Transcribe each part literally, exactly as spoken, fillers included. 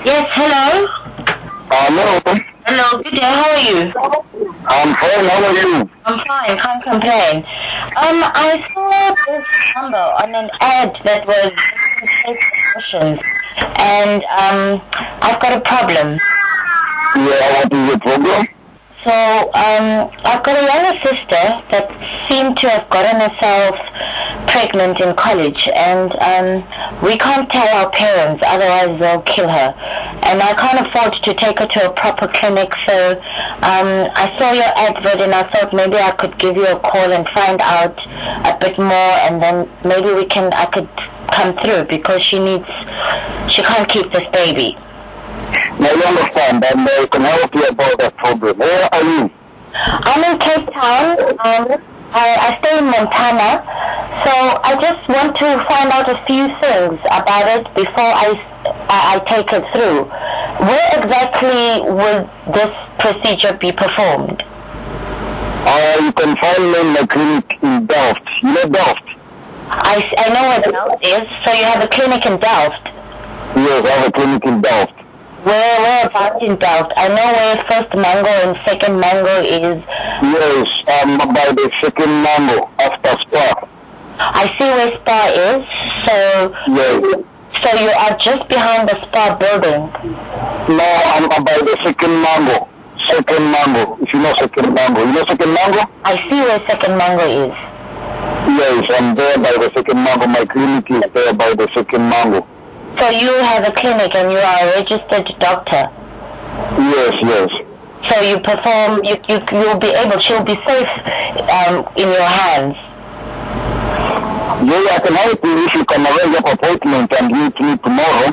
Yes, hello? Hello. Hello, good day, how are you? I'm fine, how are you? I'm fine, can't complain. Um, I saw this number on an ad that was questions, and um, I've got a problem. Yeah, what is the problem? So, um, I've got a younger sister that seemed to have gotten herself pregnant in college, and um, we can't tell our parents, otherwise they'll kill her. And I can't afford to take her to a proper clinic, so um, I saw your advert and I thought maybe I could give you a call and find out a bit more, and then maybe we can, I could come through, because she needs, she can't keep this baby. Now you understand, and I can help you about that problem. Where are you? I'm in Cape Town. Um, I, I stay in Montana, so I just want to find out a few things about it before I, I, I take it through. Where exactly will this procedure be performed? Uh, you can find me in my clinic in Delft. You know Delft? I, I know where Delft is, so you have a clinic in Delft? Yes, I have a clinic in Delft. Where, where about in Delft? I know where First Mango and Second Mango is. Yes, um, by the Second Mango, after Spa. I see where Spa is, so... Yes. So you are just behind the Spa building? No, I'm by the Second Mango. Second Mango, if you know Second Mango. You know Second Mango? I see where Second Mango is. Yes, I'm there by the Second Mango. My clinic is there by the Second Mango. So you have a clinic and you are a registered doctor? Yes, yes. So you perform, you, you, you'll be able, she'll be safe um, in your hands? Yeah, I can help you if you can arrange an appointment and meet me tomorrow.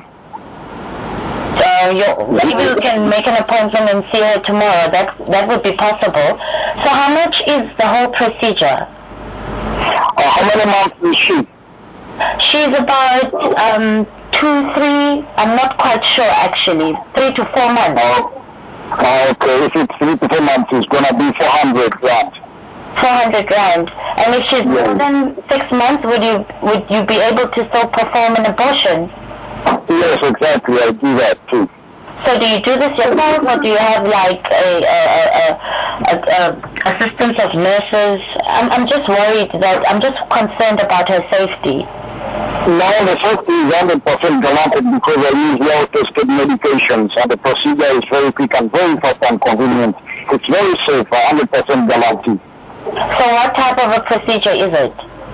So you, maybe you can make an appointment and see her tomorrow. That, that would be possible. So how much is the whole procedure? Uh, how many months is she? She's about um, two, three, I'm not quite sure actually, three to four months. Uh, uh, okay, if it's three to four months, it's going to be four hundred rand. four hundred rand. And if she's Yeah. more than six months, would you would you be able to still perform an abortion? Yes, exactly, I do that too. So do you do this yourself, or do you have like a, a, a, a, a assistance of nurses? I'm, I'm just worried that, I'm just concerned about her safety. Now the safety is one hundred percent guaranteed because I use well-tested medications, and the procedure is very quick and very fast and convenient. It's very safe, one hundred percent guaranteed. So what type of a procedure is it?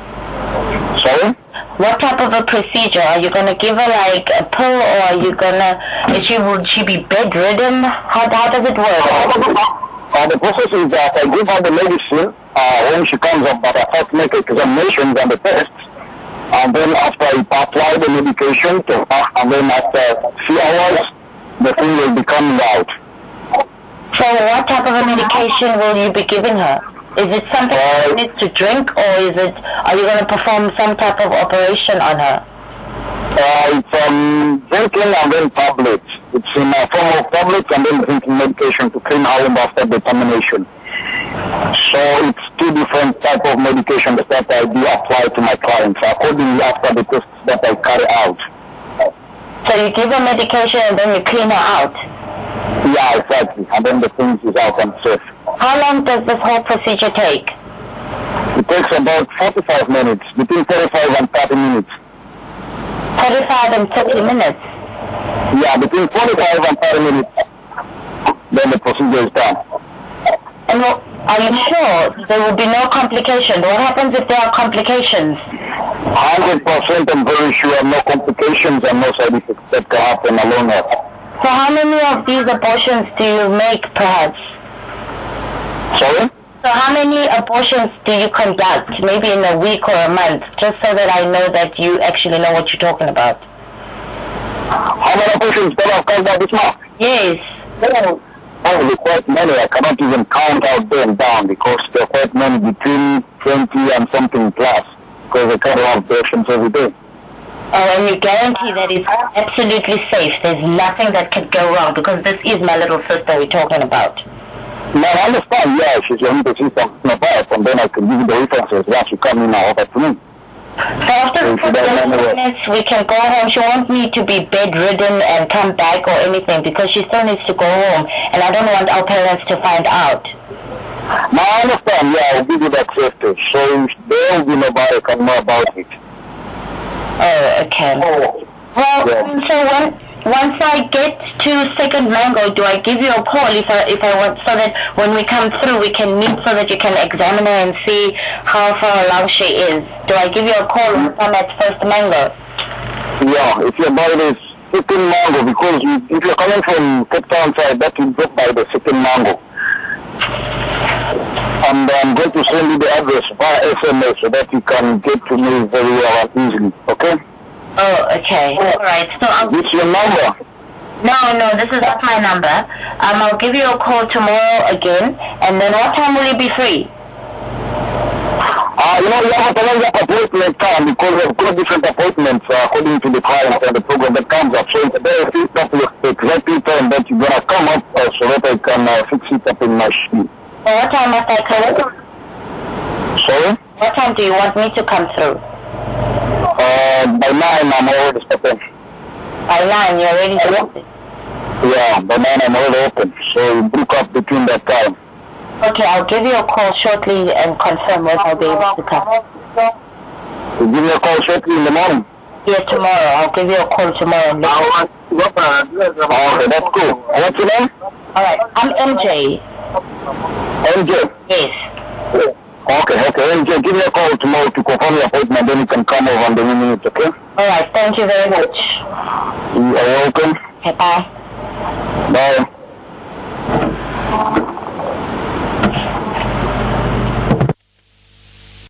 Sorry? What type of a procedure? Are you going to give her like a pill, or are you going to, is she, would she be bedridden? How, how does it work? Uh, the process is that I give her the medicine uh, when she comes up, but I first make examinations and the tests, and then after I apply the medication to her, and then after a few hours, the thing will be coming out. So what type of a medication will you be giving her? Is it something Uh, she needs to drink, or is it, are you going to perform some type of operation on her? Uh, it's um, drinking and then tablets. It's in a form of tablets and then drinking medication to clean out after determination. So it's two different type of medications that I do apply to my clients accordingly after the tests that I carry out. So you give her medication and then you clean her out? Yeah, exactly. And then the things is out and safe. How long does this whole procedure take? It takes about forty-five minutes, between forty-five and thirty minutes. thirty-five and thirty minutes? Yeah, between forty-five and thirty minutes. Then the procedure is done. And well, are you sure there will be no complications? What happens if there are complications? one hundred percent I'm very sure no complications and no side effects that can happen along that. So how many of these abortions do you make, perhaps? Sorry? So how many abortions do you conduct, maybe in a week or a month, just so that I know that you actually know what you're talking about? How many abortions do I count out this month? Yes. Oh, there are quite many. I cannot even count out them down because there are quite many, between twenty and something plus, because I carry out abortions every day. Oh, and you guarantee that it's absolutely safe. There's nothing that could go wrong, because this is my little sister we're talking about. Now, I understand, yeah, she's going to see something about, and then I can give you the references once you come in now over to me. So after the first minutes, we can go home. She won't need to be bedridden and come back or anything because she still needs to go home. And I don't want our parents to find out. Now I understand, yeah, I'll give you that safety. So they'll be know about it, can know about it. Oh, okay. Oh. Well, yeah. So when, once I get to Second Mango, do I give you a call if I, if I want, so that when we come through, we can meet so that you can examine her and see how far along she is? Do I give you a call when I'm at First Mango? Yeah, if you're by the Second Mango, because you, if you're coming from Cape Town side, that will go by the Second Mango. And I'm going to send you the address via S M S so that you can get to me very well and easily, okay? Oh, okay. All right. So I'll... This is your number? No, no, this is not my number. Um, I'll give you a call tomorrow again. And then what time will you be free? Uh, you know, you have a calendar appointment time because I've got different appointments uh, according to the client and the program that comes up. So it's very exactly time that you're going to come up uh, so that I can uh, fix it up in my sheet. So what time must I come? Sorry? What time do you want me to come through? Uh, by nine, I'm already stopping. By nine, you're already open? Yeah, by nine, I'm already open. So you book up between that time. Okay, I'll give you a call shortly and confirm when I'll be able to come. You give me a call shortly in the morning? Yeah, tomorrow. I'll give you a call tomorrow. Okay, that's cool. What's your name? Alright, I'm M J. M J? Yes. Okay, okay. M J, give me a call tomorrow to confirm your appointment, then you can come over in the minute, okay? Alright, thank you very much. You are welcome. Okay, bye. Bye.